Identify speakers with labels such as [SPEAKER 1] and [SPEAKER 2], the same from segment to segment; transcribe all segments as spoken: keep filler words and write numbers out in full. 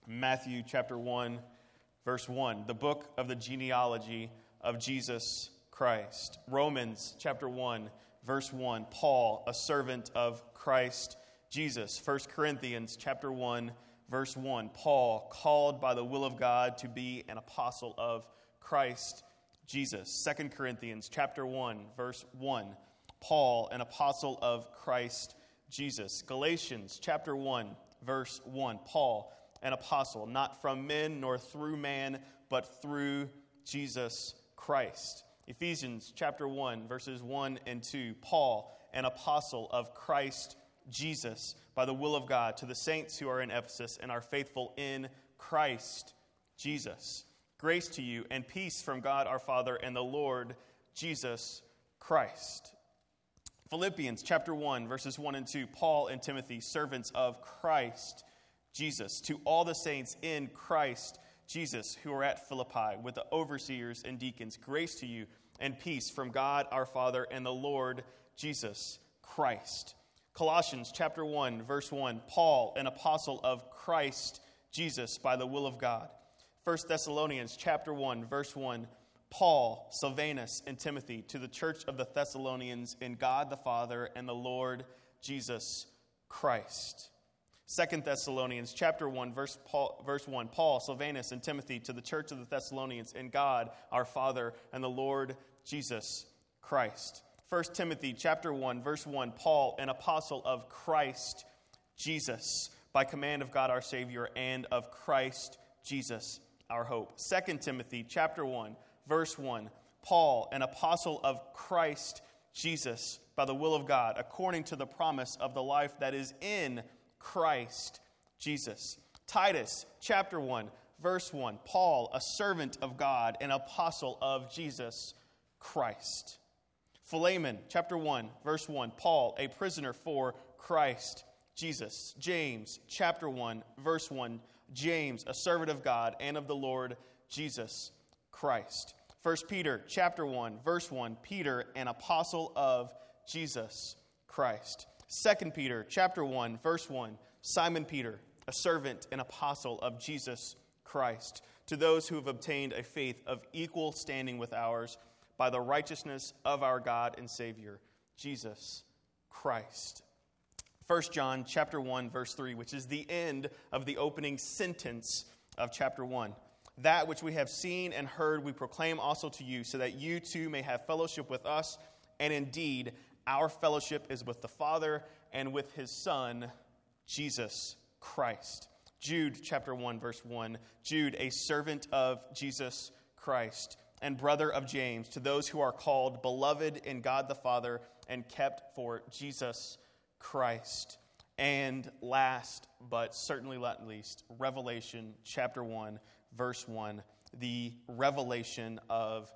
[SPEAKER 1] Matthew chapter one, verse one, the book of the genealogy of Jesus Christ. Romans chapter one, verse one, Paul, a servant of Christ Jesus. First Corinthians chapter one, verse one, Paul, called by the will of God to be an apostle of Christ Jesus. Second Corinthians chapter one, verse one, Paul, an apostle of Christ Jesus. Galatians chapter one, verse one, Paul, an apostle, not from men nor through man, but through Jesus Christ. Ephesians chapter one, verses one and two, Paul, an apostle of Christ Jesus, by the will of God, to the saints who are in Ephesus and are faithful in Christ Jesus. Grace to you and peace from God our Father and the Lord Jesus Christ. Philippians chapter one, verses one and two, Paul and Timothy, servants of Christ Jesus, to all the saints in Christ Jesus who are at Philippi, with the overseers and deacons, grace to you and peace from God our Father and the Lord Jesus Christ. Colossians chapter one, verse one, Paul, an apostle of Christ Jesus, by the will of God. First Thessalonians chapter one, verse one, Paul, Silvanus, and Timothy, to the church of the Thessalonians in God the Father and the Lord Jesus Christ. Second Thessalonians chapter one, verse, Paul, verse one, Paul, Silvanus, and Timothy, to the church of the Thessalonians in God our Father and the Lord Jesus Christ. First Timothy chapter one, verse one, Paul, an apostle of Christ Jesus, by command of God our Savior and of Christ Jesus our hope. Second Timothy chapter one, verse one, Paul, an apostle of Christ Jesus, by the will of God, according to the promise of the life that is in Christ Jesus. Titus chapter one, verse one, Paul, a servant of God, an apostle of Jesus Christ. Philemon chapter one, verse one, Paul, a prisoner for Christ Jesus. James chapter one, verse one, James, a servant of God and of the Lord Jesus Christ. First Peter chapter one, verse one, Peter, an apostle of Jesus Christ. Second Peter chapter one, verse one, Simon Peter, a servant and apostle of Jesus Christ, to those who have obtained a faith of equal standing with ours by the righteousness of our God and Savior, Jesus Christ. First John chapter one, verse three, which is the end of the opening sentence of chapter one. That which we have seen and heard we proclaim also to you, so that you too may have fellowship with us. And indeed, our fellowship is with the Father and with his Son, Jesus Christ. Jude chapter one, verse one. Jude, a servant of Jesus Christ and brother of James, to those who are called, beloved in God the Father, and kept for Jesus Christ. And last, but certainly not least, Revelation chapter one, verse one, the revelation of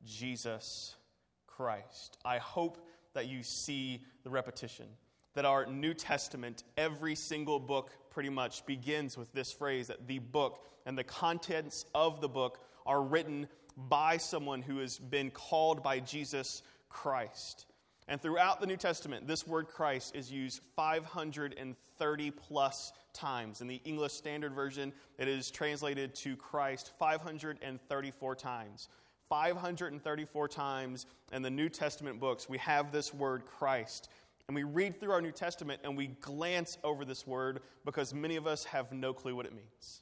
[SPEAKER 1] Jesus Christ. I hope that you see the repetition, that our New Testament, every single book pretty much begins with this phrase, that the book and the contents of the book are written by someone who has been called by Jesus Christ. And throughout the New Testament, this word Christ is used five hundred thirty plus times. In the English Standard Version, it is translated to Christ five hundred thirty-four times. five hundred thirty-four times in the New Testament books, we have this word Christ. And we read through our New Testament and we glance over this word because many of us have no clue what it means.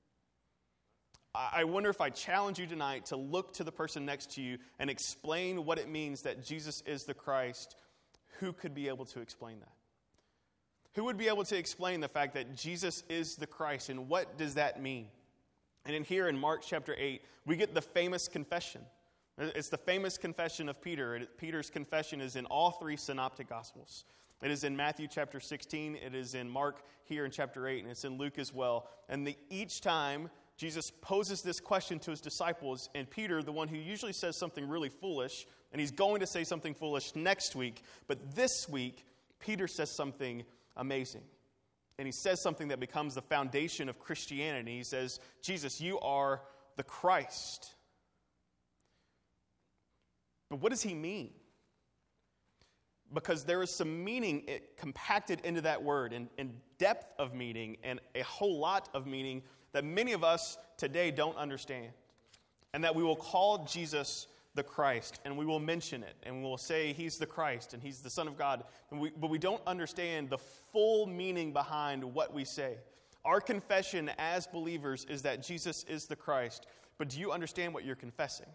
[SPEAKER 1] I wonder if I challenge you tonight to look to the person next to you and explain what it means that Jesus is the Christ. Who could be able to explain that? Who would be able to explain the fact that Jesus is the Christ, and what does that mean? And in here in Mark chapter eight, we get the famous confession. It's the famous confession of Peter. Peter's confession is in all three synoptic gospels. It is in Matthew chapter sixteen, it is in Mark here in chapter eight, and it's in Luke as well. And the, each time Jesus poses this question to his disciples, and Peter, the one who usually says something really foolish, and he's going to say something foolish next week, but this week, Peter says something amazing. And he says something that becomes the foundation of Christianity. He says, Jesus, you are the Christ. But what does he mean? because there is some meaning compacted into that word, and, and depth of meaning, and a whole lot of meaning that many of us today don't understand. And that we will call Jesus the Christ, and we will mention it, and we will say he's the Christ, and he's the Son of God, and we, but we don't understand the full meaning behind what we say. Our confession as believers is that Jesus is the Christ, but do you understand what you're confessing?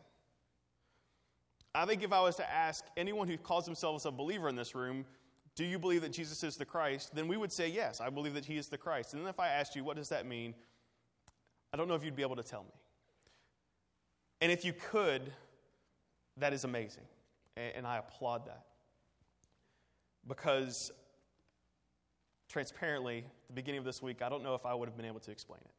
[SPEAKER 1] I think if I was to ask anyone who calls themselves a believer in this room, do you believe that Jesus is the Christ? Then we would say, yes, I believe that he is the Christ. And then if I asked you, what does that mean? I don't know if you'd be able to tell me. And if you could, that is amazing. And I applaud that. Because, transparently, at the beginning of this week, I don't know if I would have been able to explain it.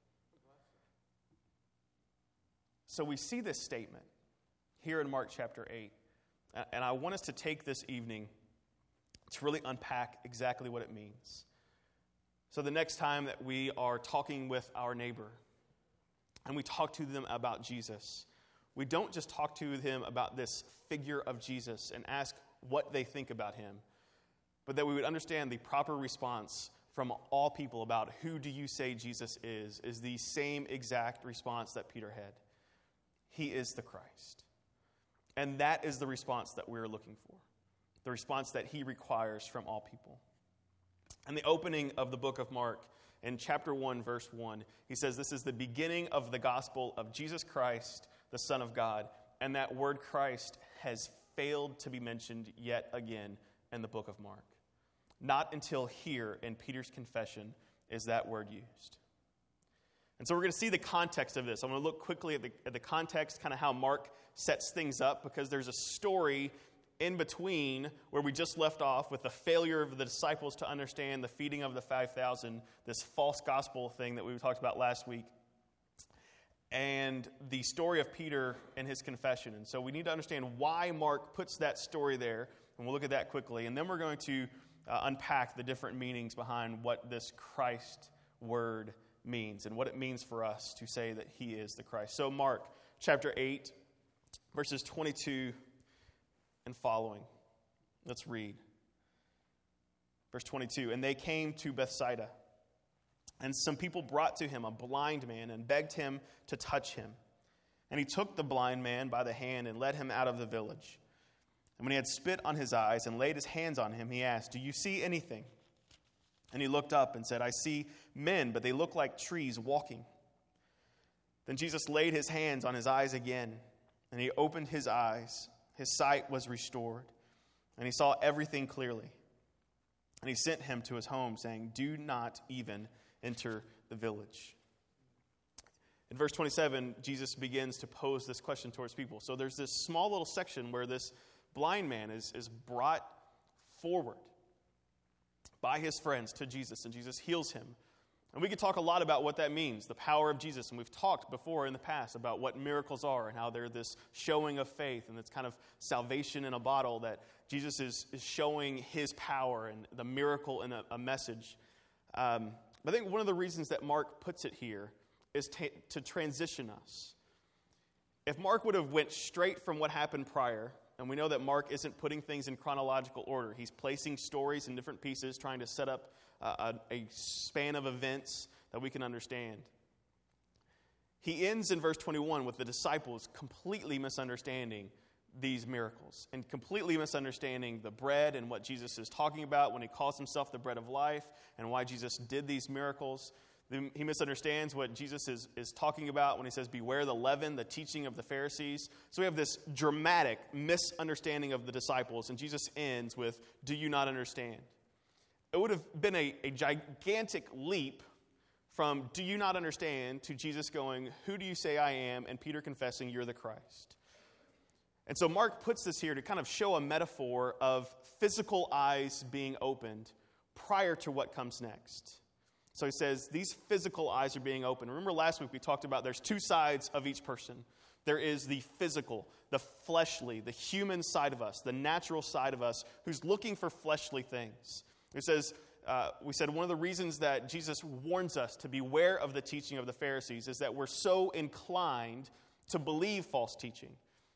[SPEAKER 1] So we see this statement here in Mark chapter eight. And I want us to take this evening to really unpack exactly what it means. So the next time that we are talking with our neighbor and we talk to them about Jesus, we don't just talk to them about this figure of Jesus and ask what they think about him, but that we would understand the proper response from all people about who do you say Jesus is, is the same exact response that Peter had. He is the Christ. And that is the response that we're looking for, the response that he requires from all people. In the opening of the book of Mark, in chapter one, verse one, he says, this is the beginning of the gospel of Jesus Christ, the Son of God. And that word Christ has failed to be mentioned yet again in the book of Mark. Not until here in Peter's confession is that word used. And so we're going to see the context of this. I'm going to look quickly at the, at the context, kind of how Mark sets things up, because there's a story in between where we just left off with the failure of the disciples to understand the feeding of the five thousand, this false gospel thing that we talked about last week, and the story of Peter and his confession. And so we need to understand why Mark puts that story there, and we'll look at that quickly. And then we're going to uh, unpack the different meanings behind what this Christ word means and what it means for us to say that he is the Christ. So Mark chapter eight, verses twenty-two and following. Let's read. Verse twenty-two, and they came to Bethsaida, and some people brought to him a blind man and begged him to touch him. And he took the blind man by the hand and led him out of the village. And when he had spit on his eyes and laid his hands on him, he asked, do you see anything? And he looked up and said, I see men, but they look like trees walking. Then Jesus laid his hands on his eyes again, and he opened his eyes. His sight was restored, and he saw everything clearly. And he sent him to his home, saying, do not even enter the village. In verse twenty-seven, Jesus begins to pose this question towards people. So there's this small little section where this blind man is, is brought forward by his friends to Jesus, and Jesus heals him. And we could talk a lot about what that means, the power of Jesus. And we've talked before in the past about what miracles are and how they're this showing of faith, and it's kind of salvation in a bottle, that Jesus is, is showing his power and the miracle in a, a message. Um, but I think one of the reasons that Mark puts it here is t- to transition us. If Mark would have went straight from what happened prior, and we know that Mark isn't putting things in chronological order. He's placing stories in different pieces, trying to set up uh, a, a span of events that we can understand. He ends in verse twenty-one with the disciples completely misunderstanding these miracles and completely misunderstanding the bread and what Jesus is talking about when he calls himself the bread of life, and why Jesus did these miracles. He misunderstands what Jesus is, is talking about when he says, beware the leaven, the teaching of the Pharisees. So we have this dramatic misunderstanding of the disciples, and Jesus ends with, do you not understand? It would have been a, a gigantic leap from do you not understand to Jesus going, who do you say I am? And Peter confessing, you're the Christ. And so Mark puts this here to kind of show a metaphor of physical eyes being opened prior to what comes next. So he says these physical eyes are being opened. Remember last week we talked about there's two sides of each person. There is the physical, the fleshly, the human side of us, the natural side of us who's looking for fleshly things. It says, uh, we said one of the reasons that Jesus warns us to beware of the teaching of the Pharisees is that we're so inclined to believe false teaching.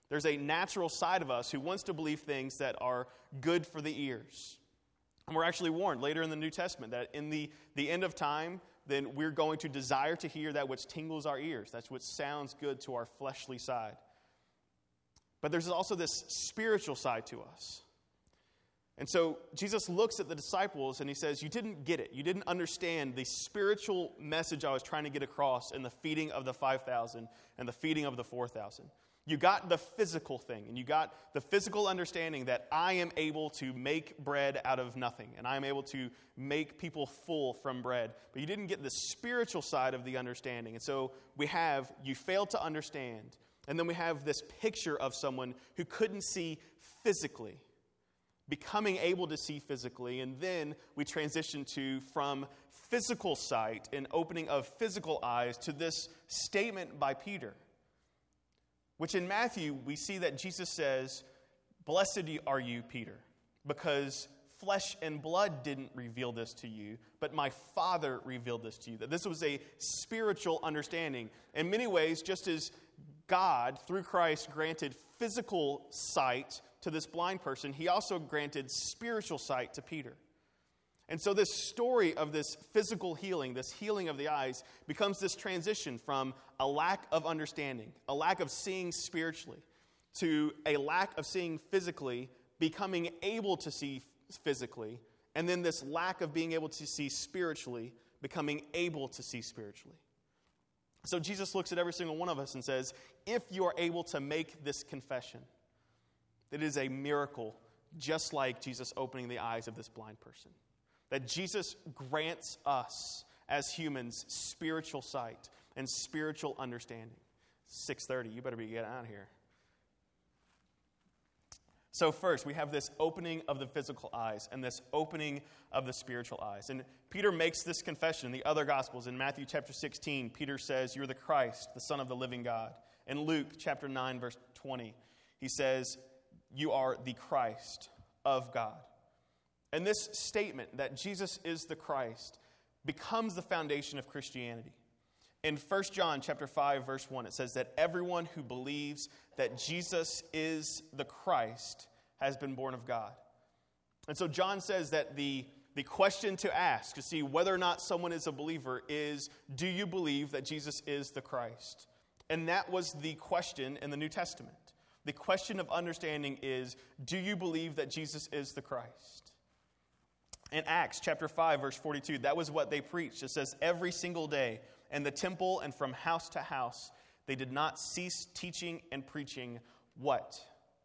[SPEAKER 1] There's a natural side of us who wants to believe things that are good for the ears. And we're actually warned later in the New Testament that in the, the end of time, then we're going to desire to hear that which tingles our ears. That's what sounds good to our fleshly side. But there's also this spiritual side to us. And so Jesus looks at the disciples and he says, you didn't get it. You didn't understand the spiritual message I was trying to get across in the feeding of the five thousand and the feeding of the four thousand. You got the physical thing, and you got the physical understanding that I am able to make bread out of nothing, and I am able to make people full from bread. But you didn't get the spiritual side of the understanding. And so we have, you failed to understand. And then we have this picture of someone who couldn't see physically, becoming able to see physically. And then we transition to, from physical sight and opening of physical eyes, to this statement by Peter, which in Matthew, we see that Jesus says, blessed are you, Peter, because flesh and blood didn't reveal this to you, but my Father revealed this to you. That this was a spiritual understanding. In many ways, just as God, through Christ, granted physical sight to this blind person, he also granted spiritual sight to Peter. And so this story of this physical healing, this healing of the eyes, becomes this transition from a lack of understanding, a lack of seeing spiritually, to a lack of seeing physically, becoming able to see physically, and then this lack of being able to see spiritually, becoming able to see spiritually. So Jesus looks at every single one of us and says, if you are able to make this confession, it is a miracle, just like Jesus opening the eyes of this blind person. That Jesus grants us as humans spiritual sight and spiritual understanding. six thirty, you better be getting out of here. So first, we have this opening of the physical eyes and this opening of the spiritual eyes. And Peter makes this confession in the other Gospels. In Matthew chapter sixteen, Peter says, you're the Christ, the Son of the living God. In Luke chapter nine, verse twenty, he says, you are the Christ of God. And this statement that Jesus is the Christ becomes the foundation of Christianity. In First John chapter five, verse one, it says that everyone who believes that Jesus is the Christ has been born of God. And so John says that the, the question to ask to see whether or not someone is a believer is, do you believe that Jesus is the Christ? And that was the question in the New Testament. The question of understanding is, do you believe that Jesus is the Christ? In Acts chapter five, verse forty-two, that was what they preached. It says, every single day in the temple and from house to house, they did not cease teaching and preaching what?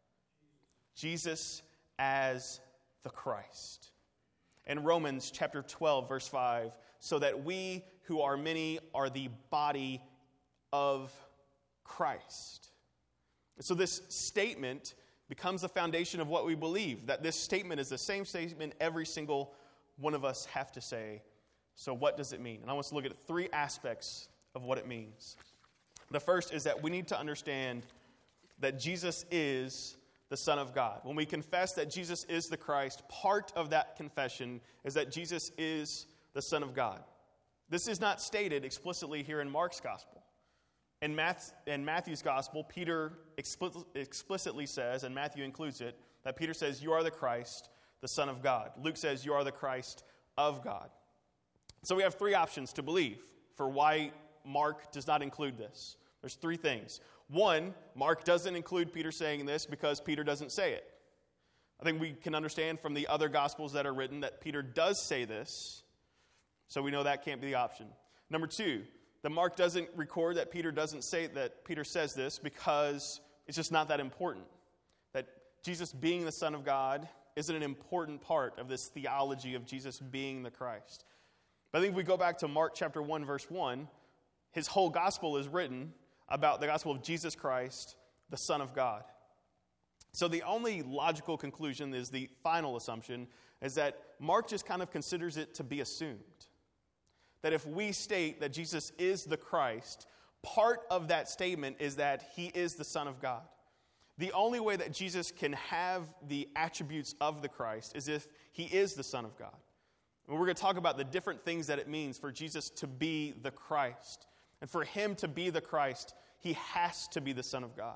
[SPEAKER 1] Jesus as the Christ. In Romans chapter twelve, verse five, so that we who are many are the body of Christ. So this statement becomes the foundation of what we believe, that this statement is the same statement every single one of us have to say. So what does it mean? And I want us to look at three aspects of what it means. The first is that we need to understand that Jesus is the Son of God. When we confess that Jesus is the Christ, part of that confession is that Jesus is the Son of God. This is not stated explicitly here in Mark's Gospel. In, Math, in Matthew's Gospel, Peter explicit, explicitly says, and Matthew includes it, that Peter says, you are the Christ, the Son of God. Luke says, you are the Christ of God. So we have three options to believe for why Mark does not include this. There's three things. One, Mark doesn't include Peter saying this because Peter doesn't say it. I think we can understand from the other Gospels that are written that Peter does say this, so we know that can't be the option. Number two, that Mark doesn't record that Peter doesn't say that Peter says this because it's just not that important. That Jesus being the Son of God isn't an important part of this theology of Jesus being the Christ. But I think if we go back to Mark chapter one, verse one, his whole gospel is written about the gospel of Jesus Christ, the Son of God. So the only logical conclusion is the final assumption, is that Mark just kind of considers it to be assumed. That if we state that Jesus is the Christ, part of that statement is that he is the Son of God. The only way that Jesus can have the attributes of the Christ is if he is the Son of God. And we're going to talk about the different things that it means for Jesus to be the Christ. And for him to be the Christ, he has to be the Son of God.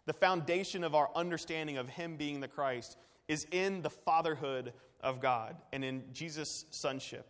[SPEAKER 1] The foundation of our understanding of him being the Christ is in the fatherhood of God and in Jesus' sonship.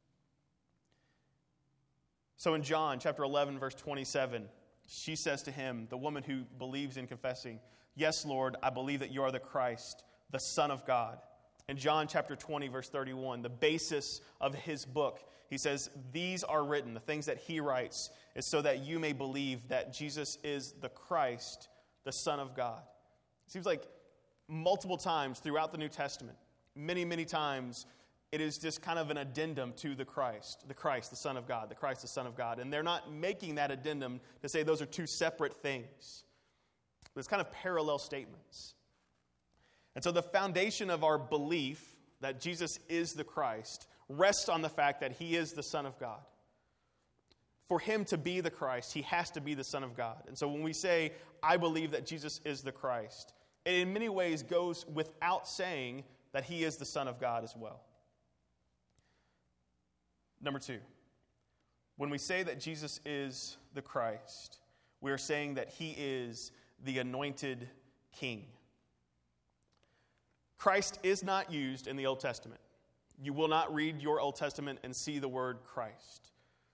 [SPEAKER 1] So in John chapter eleven, verse twenty-seven, she says to him, the woman who believes in confessing, "Yes, Lord, I believe that you are the Christ, the Son of God." In John chapter twenty, verse thirty-one, the basis of his book, he says, "These are written," the things that he writes, is so that you may believe that Jesus is the Christ, the Son of God. It seems like multiple times throughout the New Testament, many, many times, it is just kind of an addendum to the Christ, the Christ, the Son of God, the Christ, the Son of God. And they're not making that addendum to say those are two separate things. But it's kind of parallel statements. And so the foundation of our belief that Jesus is the Christ rests on the fact that he is the Son of God. For him to be the Christ, he has to be the Son of God. And so when we say, "I believe that Jesus is the Christ," it in many ways goes without saying that he is the Son of God as well. Number two, when we say that Jesus is the Christ, we are saying that he is the anointed king. Christ is not used in the Old Testament. You will not read your Old Testament and see the word Christ.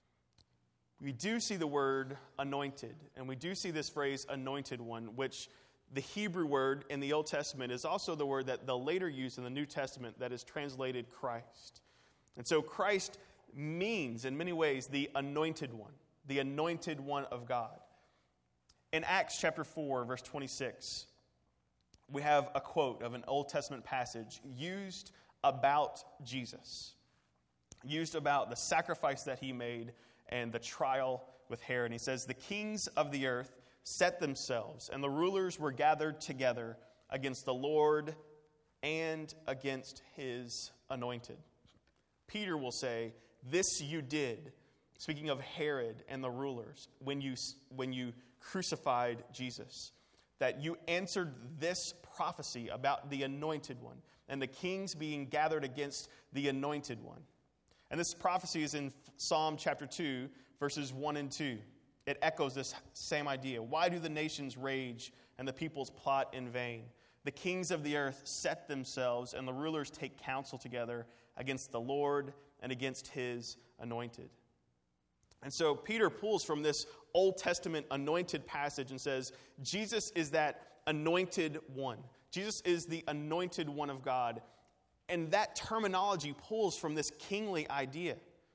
[SPEAKER 1] We do see the word anointed, and we do see this phrase anointed one, which the Hebrew word in the Old Testament is also the word that they'll later use in the New Testament that is translated Christ. And so Christ means in many ways the anointed one, the anointed one of God. In Acts chapter four, verse twenty-six, we have a quote of an Old Testament passage used about Jesus, used about the sacrifice that he made and the trial with Herod. He says, "The kings of the earth set themselves, and the rulers were gathered together against the Lord and against his anointed." Peter will say, "This you did," speaking of Herod and the rulers, when you, when you crucified Jesus, that you answered this prophecy about the anointed one and the kings being gathered against the anointed one. And this prophecy is in Psalm chapter two, verses one and two. It echoes this same idea. "Why do the nations rage and the peoples plot in vain? The kings of the earth set themselves, and the rulers take counsel together against the Lord and against his anointed." And so Peter pulls from this Old Testament anointed passage and says, Jesus is that anointed one. Jesus is the anointed one of God. And that terminology pulls from this kingly idea.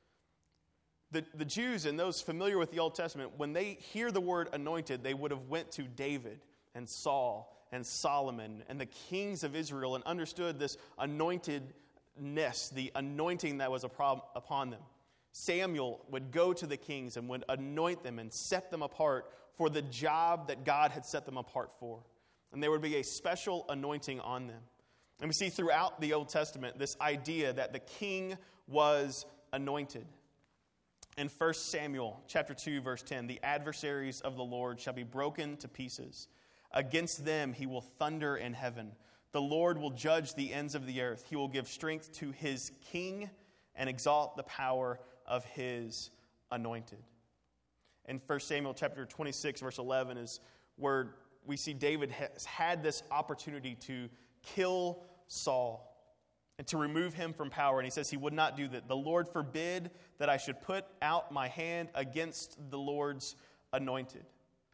[SPEAKER 1] The, the Jews and those familiar with the Old Testament, when they hear the word anointed, they would have went to David and Saul and Solomon and the kings of Israel and understood this anointedness, the anointing that was upon them. Samuel would go to the kings and would anoint them and set them apart for the job that God had set them apart for. And there would be a special anointing on them. And we see throughout the Old Testament this idea that the king was anointed. In First Samuel chapter two, verse ten, "The adversaries of the Lord shall be broken to pieces. Against them he will thunder in heaven. The Lord will judge the ends of the earth. He will give strength to his king and exalt the power of his anointed." In First Samuel chapter twenty-six, verse eleven is where we see David has had this opportunity to kill Saul and to remove him from power. And he says he would not do that. "The Lord forbid that I should put out my hand against the Lord's anointed."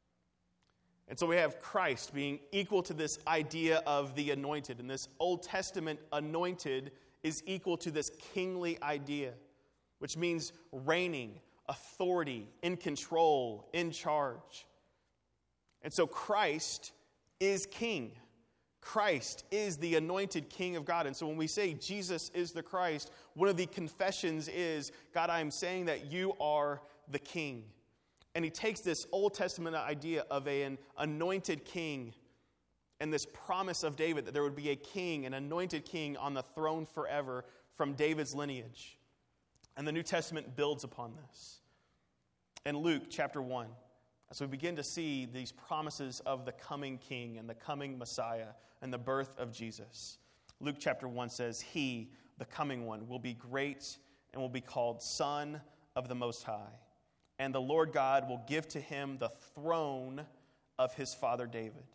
[SPEAKER 1] And so we have Christ being equal to this idea of the anointed. And this Old Testament anointed is equal to this kingly idea, which means reigning, authority, in control, in charge. And so Christ is king. Christ is the anointed king of God. And so when we say Jesus is the Christ, one of the confessions is, God, I am saying that you are the king. And he takes this Old Testament idea of an anointed king and this promise of David that there would be a king, an anointed king on the throne forever from David's lineage. And the New Testament builds upon this. In Luke chapter one, as we begin to see these promises of the coming king and the coming Messiah and the birth of Jesus, Luke chapter one says, "He, the coming one, will be great and will be called Son of the Most High. And the Lord God will give to him the throne of his father David.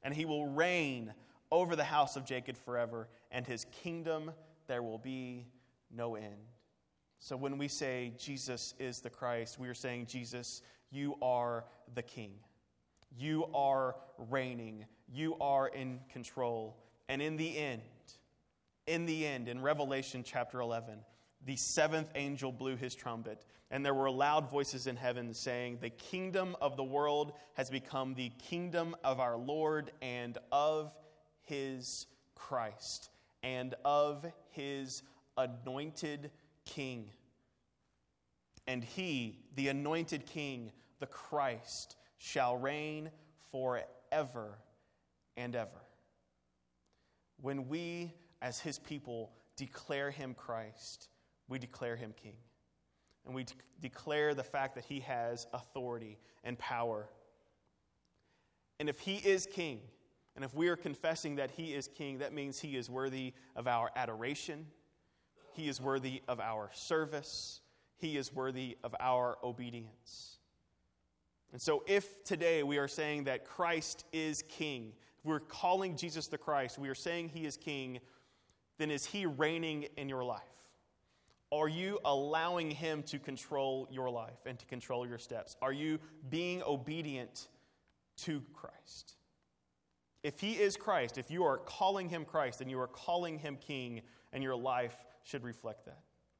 [SPEAKER 1] and he will reign over the house of Jacob forever, and his kingdom there will be no end. So when we say Jesus is the Christ, we are saying, Jesus, you are the King. You are reigning. You are in control. And in the end, in the end, in Revelation chapter eleven, the seventh angel blew his trumpet, and there were loud voices in heaven saying, the kingdom of the world has become the kingdom of our Lord and of his Christ, and of his anointed King. And he, the anointed King, the Christ, shall reign forever and ever. When we, as his people, declare him Christ, we declare him King. And we de- declare the fact that he has authority and power. And if he is King, and if we are confessing that he is King, that means he is worthy of our adoration. He is worthy of our service. He is worthy of our obedience. And so if today we are saying that Christ is King, if we're calling Jesus the Christ, we are saying he is King, then is he reigning in your life? Are you allowing him to control your life and to control your steps? Are you being obedient to Christ? If he is Christ, if you are calling him Christ, then you are calling him King, and your life should reflect that.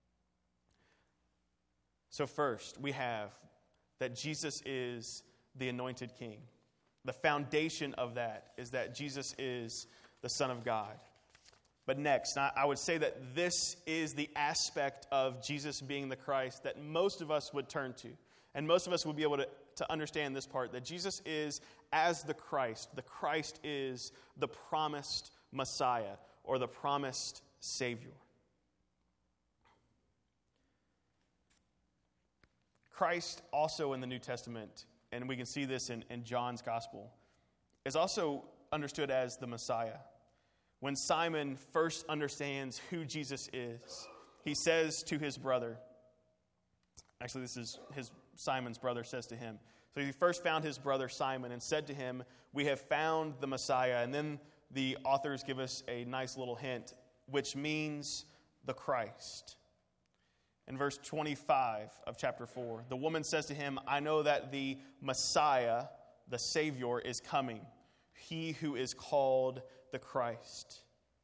[SPEAKER 1] So first, we have that Jesus is the anointed King. The foundation of that is that Jesus is the Son of God. But next, I would say that this is the aspect of Jesus being the Christ that most of us would turn to. And most of us would be able to, to understand this part, that Jesus is as the Christ. The Christ is the promised Messiah, or the promised Savior. Christ also in the New Testament, and we can see this in, in John's Gospel, is also understood as the Messiah. When Simon first understands who Jesus is, he says to his brother, actually this is his Simon's brother says to him. So he first found his brother Simon and said to him, we have found the Messiah. And then the authors give us a nice little hint, which means the Christ. In verse twenty-five of chapter four, the woman says to him, I know that the Messiah, the Savior, is coming, he who is called the Christ.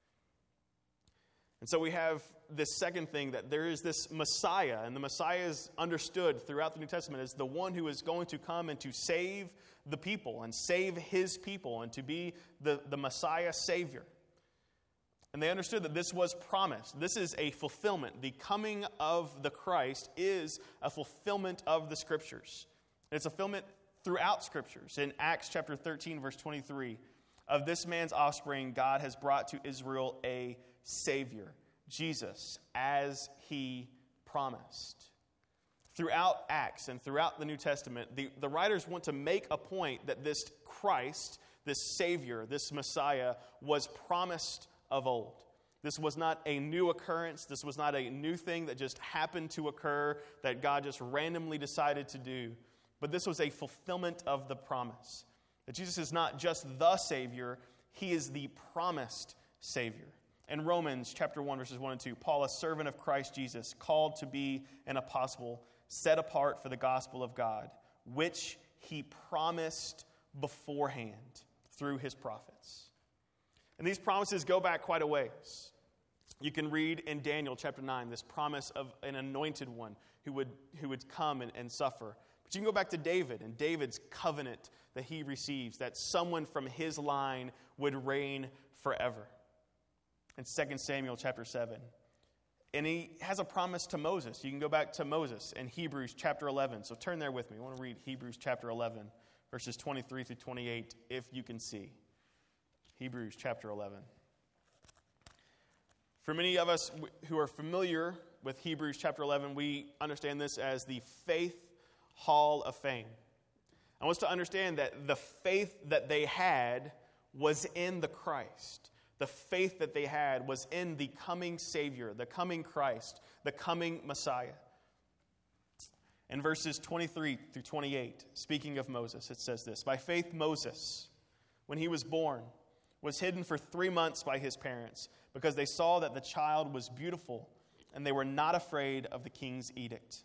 [SPEAKER 1] And so we have this second thing, that there is this Messiah, and the Messiah is understood throughout the New Testament as the one who is going to come and to save the people and save his people and to be the, the Messiah Savior. And they understood that this was promised. This is a fulfillment. The coming of the Christ is a fulfillment of the Scriptures. It's a fulfillment throughout Scriptures. In Acts chapter thirteen, verse twenty-three, of this man's offspring, God has brought to Israel a Savior, Jesus, as he promised. Throughout Acts and throughout the New Testament, the, the writers want to make a point that this Christ, this Savior, this Messiah, was promised of old. This was not a new occurrence. This was not a new thing that just happened to occur, that God just randomly decided to do. But this was a fulfillment of the promise. That Jesus is not just the Savior, he is the promised Savior. In Romans chapter one, verses one and two, Paul, a servant of Christ Jesus, called to be an apostle, set apart for the gospel of God, which he promised beforehand through his prophets. And these promises go back quite a ways. You can read in Daniel chapter nine this promise of an anointed one who would, who would come and, and suffer. But you can go back to David and David's covenant that he receives, that someone from his line would reign forever. In Second Samuel chapter seven. And he has a promise to Moses. You can go back to Moses in Hebrews chapter eleven. So turn there with me. I want to read Hebrews chapter eleven, verses twenty-three through twenty-eight, if you can see. Hebrews chapter eleven. For many of us who are familiar with Hebrews chapter eleven, we understand this as the Faith Hall of Fame. I want us to understand that the faith that they had was in the Christ. The faith that they had was in the coming Savior, the coming Christ, the coming Messiah. In verses twenty-three through twenty-eight, speaking of Moses, it says this, by faith Moses, when he was born, was hidden for three months by his parents because they saw that the child was beautiful and they were not afraid of the king's edict.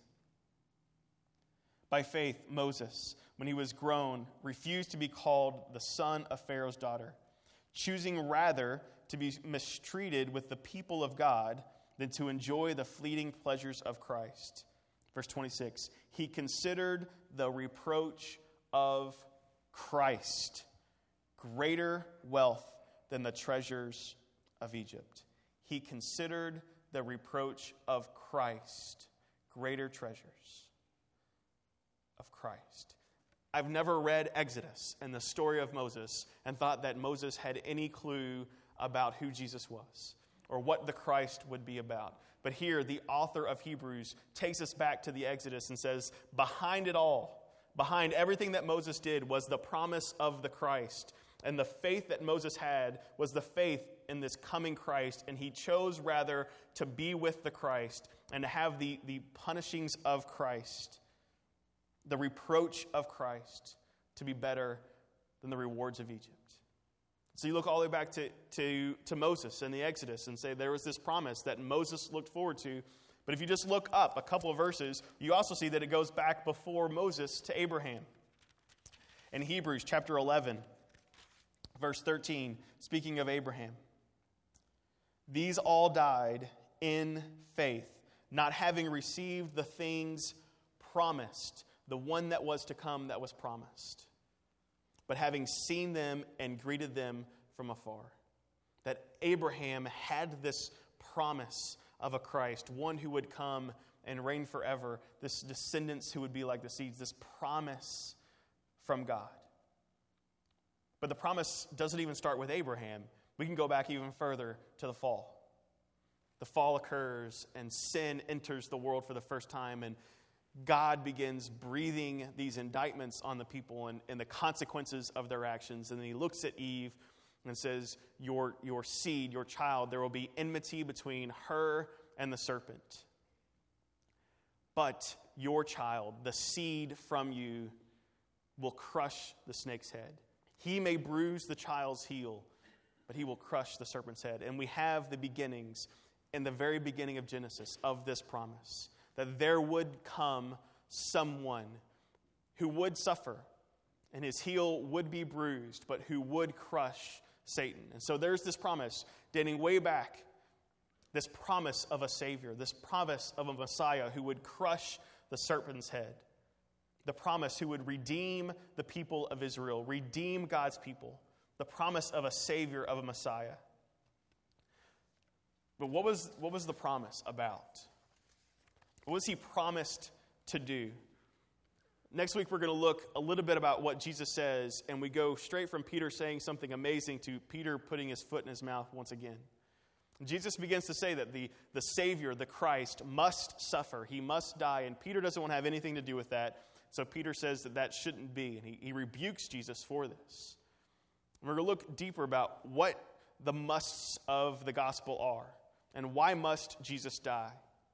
[SPEAKER 1] By faith, Moses, when he was grown, refused to be called the son of Pharaoh's daughter, choosing rather to be mistreated with the people of God than to enjoy the fleeting pleasures of Christ. Verse twenty-six, he considered the reproach of Christ greater wealth than the treasures of Egypt. He considered the reproach of Christ greater treasures of Christ. I've never read Exodus and the story of Moses and thought that Moses had any clue about who Jesus was or what the Christ would be about. But here, the author of Hebrews takes us back to the Exodus and says, behind it all, behind everything that Moses did was the promise of the Christ. And the faith that Moses had was the faith in this coming Christ. And he chose rather to be with the Christ and to have the, the punishings of Christ, the reproach of Christ, to be better than the rewards of Egypt. So you look all the way back to, to, to Moses and the Exodus and say there was this promise that Moses looked forward to. But if you just look up a couple of verses, you also see that it goes back before Moses to Abraham. In Hebrews chapter eleven, verse thirteen, speaking of Abraham, these all died in faith, not having received the things promised, the one that was to come that was promised, but having seen them and greeted them from afar. That Abraham had this promise of a Christ, one who would come and reign forever, this descendants who would be like the seeds, this promise from God. But the promise doesn't even start with Abraham. We can go back even further to the fall. The fall occurs and sin enters the world for the first time, and God begins breathing these indictments on the people and, and the consequences of their actions. And then he looks at Eve and says, your, your seed, your child, there will be enmity between her and the serpent. But your child, the seed from you, will crush the snake's head. He may bruise the child's heel, but he will crush the serpent's head. And we have the beginnings, in the very beginning of Genesis, of this promise, that there would come someone who would suffer, and his heel would be bruised, but who would crush Satan. And so there's this promise dating way back, this promise of a Savior, this promise of a Messiah who would crush the serpent's head, the promise who would redeem the people of Israel, redeem God's people, the promise of a Savior, of a Messiah. But what was, what was the promise about? What was he promised to do? Next week, we're going to look a little bit about what Jesus says, and we go straight from Peter saying something amazing to Peter putting his foot in his mouth once again. Jesus begins to say that the, the Savior, the Christ, must suffer. He must die, and Peter doesn't want to have anything to do with that, so Peter says that that shouldn't be, and he, he rebukes Jesus for this. And we're going to look deeper about what the musts of the gospel are, and why must Jesus die.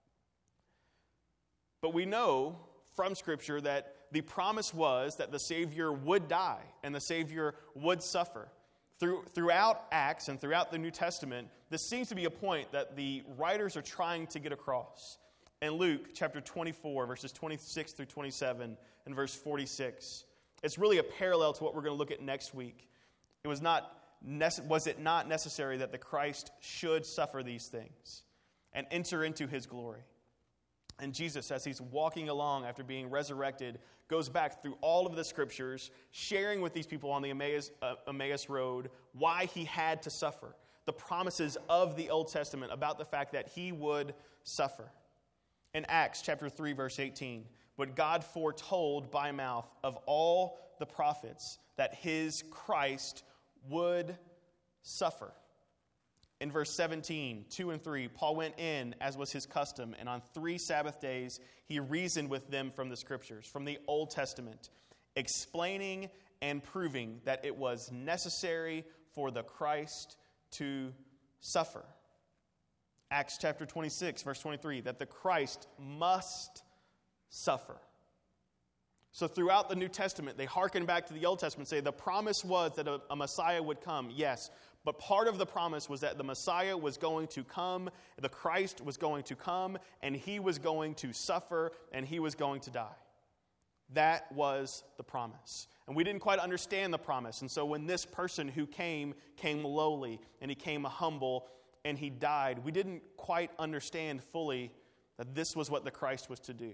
[SPEAKER 1] But we know from Scripture that the promise was that the Savior would die and the Savior would suffer. Through, throughout Acts and throughout the New Testament, this seems to be a point that the writers are trying to get across. In Luke chapter twenty-four, verses twenty-six through twenty-seven, and verse forty-six, it's really a parallel to what we're going to look at next week. It was not was it not necessary that the Christ should suffer these things and enter into his glory? And Jesus, as he's walking along after being resurrected, goes back through all of the Scriptures, sharing with these people on the Emmaus, uh, Emmaus Road why he had to suffer, the promises of the Old Testament about the fact that he would suffer. In Acts chapter three, verse eighteen, but God foretold by mouth of all the prophets that his Christ would suffer. In verse seventeen, two and three, Paul went in, as was his custom, and on three Sabbath days he reasoned with them from the Scriptures, from the Old Testament, explaining and proving that it was necessary for the Christ to suffer. Acts chapter twenty-six, verse twenty-three, that the Christ must suffer. So throughout the New Testament, they hearken back to the Old Testament and say the promise was that a, a Messiah would come, yes. But part of the promise was that the Messiah was going to come, the Christ was going to come, and he was going to suffer, and he was going to die. That was the promise. And we didn't quite understand the promise. And so when this person who came, came lowly, and he came humble, and he died, we didn't quite understand fully that this was what the Christ was to do.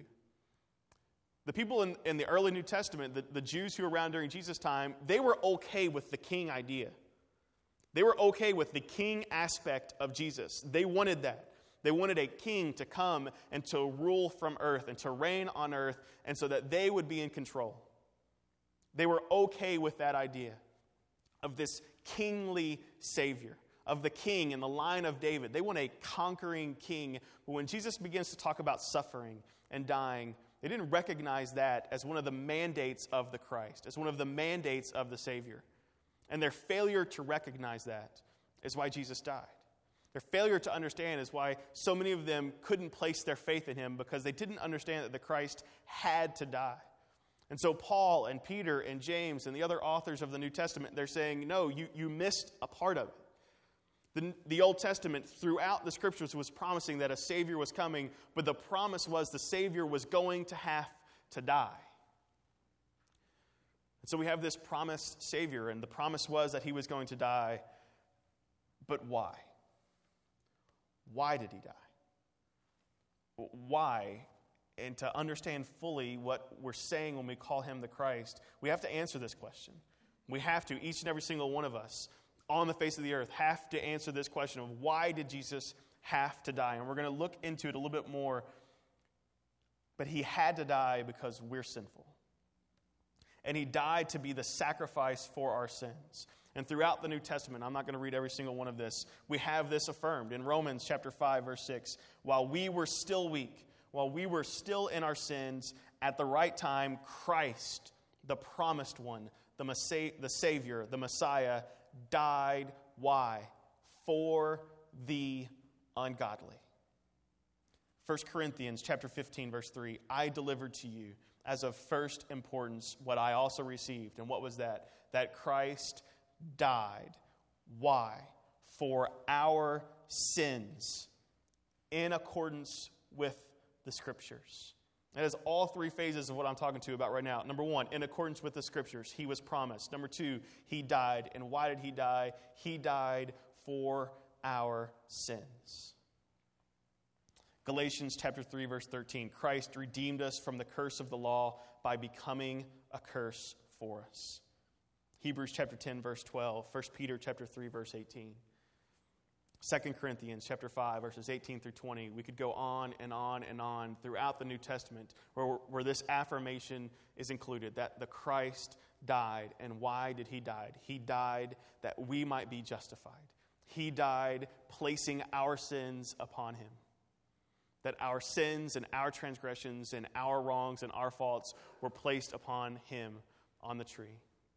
[SPEAKER 1] The people in, in the early New Testament, the, the Jews who were around during Jesus' time, they were okay with the king idea. They were okay with the king aspect of Jesus. They wanted that. They wanted a king to come and to rule from earth and to reign on earth, and so that they would be in control. They were okay with that idea of this kingly Savior, of the king in the line of David. They want a conquering king. But when Jesus begins to talk about suffering and dying, they didn't recognize that as one of the mandates of the Christ, as one of the mandates of the Savior. And their failure to recognize that is why Jesus died. Their failure to understand is why so many of them couldn't place their faith in him, because they didn't understand that the Christ had to die. And so Paul and Peter and James and the other authors of the New Testament, they're saying, no, you, you missed a part of it. The, the Old Testament, throughout the Scriptures, was promising that a Savior was coming, but the promise was the Savior was going to have to die. And so we have this promised Savior, and the promise was that he was going to die. But why? Why did he die? Why? And to understand fully what we're saying when we call him the Christ, we have to answer this question. We have to, each and every single one of us on the face of the earth, have to answer this question of why did Jesus have to die? And we're going to look into it a little bit more. But he had to die because we're sinful. And he died to be the sacrifice for our sins. And throughout the New Testament, I'm not going to read every single one of this, we have this affirmed. In Romans chapter five, verse six, while we were still weak, while we were still in our sins, at the right time, Christ, the promised one, the, Massa- the Savior, the Messiah, died. Why? For the ungodly. First Corinthians chapter fifteen, verse three, I delivered to you as of first importance what I also received. And what was that? That Christ died. Why? For our sins, in accordance with the Scriptures. That is all three phases of what I'm talking to you about right now. Number one, in accordance with the Scriptures, he was promised. Number two, he died. And why did he die? He died for our sins. Galatians chapter three, verse thirteen, Christ redeemed us from the curse of the law by becoming a curse for us. Hebrews chapter ten, verse twelve, First Peter chapter three, verse eighteen. Second Corinthians chapter five, verses eighteen through twenty. We could go on and on and on throughout the New Testament where, where this affirmation is included, that the Christ died. And why did he die? He died that we might be justified. He died placing our sins upon him. That our sins and our transgressions and our wrongs and our faults were placed upon him on the tree.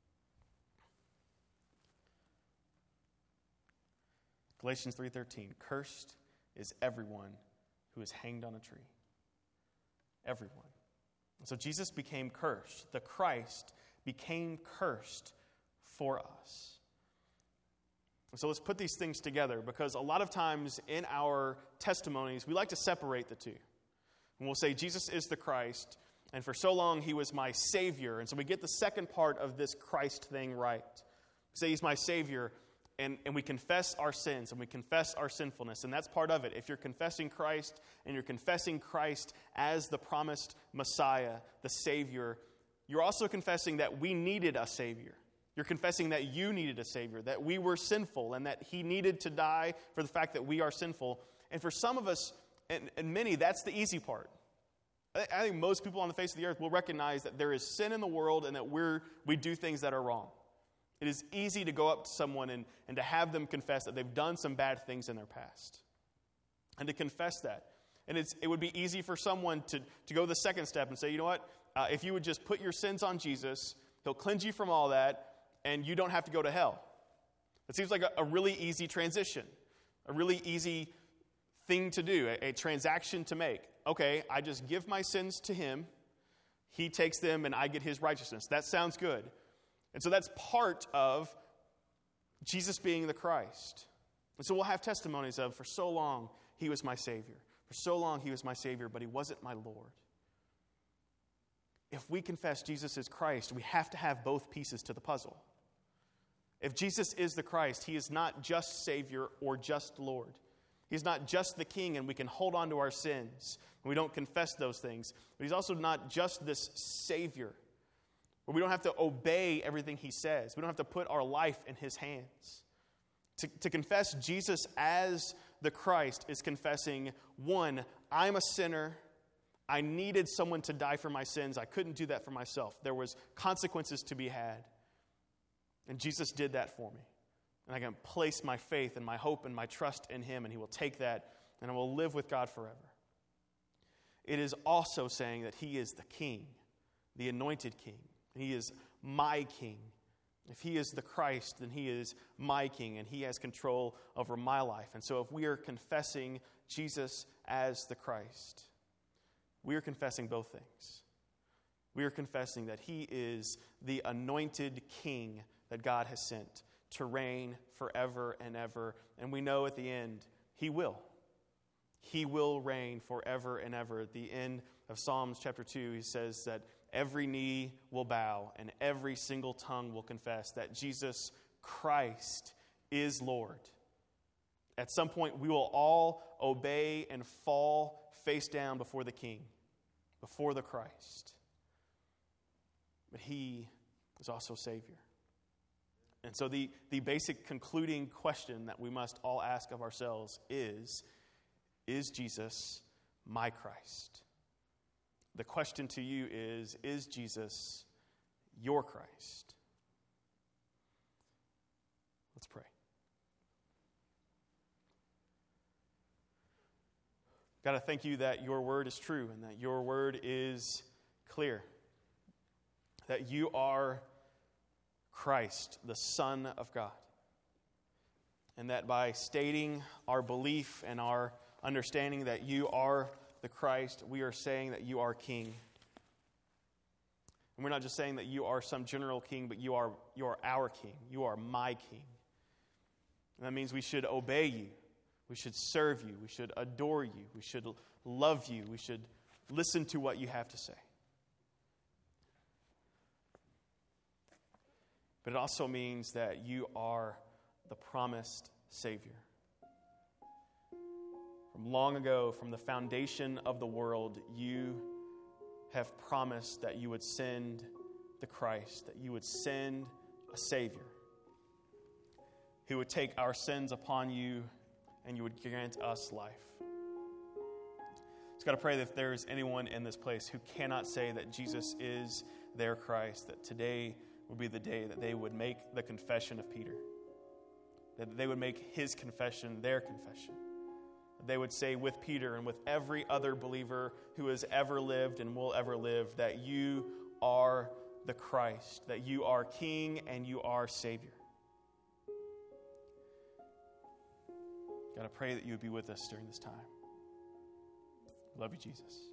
[SPEAKER 1] Galatians three thirteen, cursed is everyone who is hanged on a tree. Everyone. And so Jesus became cursed. The Christ became cursed for us. And so let's put these things together, because a lot of times in our testimonies, we like to separate the two. And we'll say Jesus is the Christ, and for so long he was my Savior. And so we get the second part of this Christ thing right. We say he's my Savior, and, and we confess our sins, and we confess our sinfulness, and that's part of it. If you're confessing Christ, and you're confessing Christ as the promised Messiah, the Savior, you're also confessing that we needed a Savior. You're confessing that you needed a Savior, that we were sinful, and that he needed to die for the fact that we are sinful. And for some of us, and, and many, that's the easy part. I, I think most people on the face of the earth will recognize that there is sin in the world and that we're, we do things that are wrong. It is easy to go up to someone and, and to have them confess that they've done some bad things in their past. And to confess that. And it's, it would be easy for someone to, to go the second step and say, you know what, uh, if you would just put your sins on Jesus, he'll cleanse you from all that, and you don't have to go to hell. It seems like a, a really easy transition, a really easy thing to do, a, a transaction to make. Okay, I just give my sins to him. He takes them and I get his righteousness. That sounds good. And so that's part of Jesus being the Christ. And so we'll have testimonies of, for so long, he was my Savior. For so long, he was my Savior, but he wasn't my Lord. If we confess Jesus is Christ, we have to have both pieces to the puzzle. If Jesus is the Christ, he is not just Savior or just Lord. He's not just the King and we can hold on to our sins and we don't confess those things. But he's also not just this Savior where we don't have to obey everything he says. We don't have to put our life in his hands. To, to confess Jesus as the Christ is confessing, one, I'm a sinner. I needed someone to die for my sins. I couldn't do that for myself. There was consequences to be had. And Jesus did that for me. And I can place my faith and my hope and my trust in him, and he will take that, and I will live with God forever. It is also saying that he is the King, the anointed King. He is my King. If he is the Christ, then he is my King, and he has control over my life. And so if we are confessing Jesus as the Christ, we are confessing both things. We are confessing that he is the anointed King that God has sent to reign forever and ever. And we know at the end, he will. He will reign forever and ever. At the end of Psalms chapter two, he says that every knee will bow and every single tongue will confess that Jesus Christ is Lord. At some point, we will all obey and fall face down before the King, before the Christ. But he is also Savior. And so the, the basic concluding question that we must all ask of ourselves is, is Jesus my Christ? The question to you is, is Jesus your Christ? Let's pray. God, I thank you that your word is true and that your word is clear. That you are Christ, the Son of God. And that by stating our belief and our understanding that you are the Christ, we are saying that you are King. And we're not just saying that you are some general king, but you are, you are our King. You are my King. And that means we should obey you. We should serve you. We should adore you. We should love you. We should listen to what you have to say. But it also means that you are the promised Savior. From long ago, from the foundation of the world, you have promised that you would send the Christ, that you would send a Savior who would take our sins upon you and you would grant us life. Just got to pray that if there's anyone in this place who cannot say that Jesus is their Christ, that today would be the day that they would make the confession of Peter. That they would make his confession their confession. That they would say with Peter and with every other believer who has ever lived and will ever live, that you are the Christ, that you are King and you are Savior. God, I pray that you would be with us during this time. Love you, Jesus.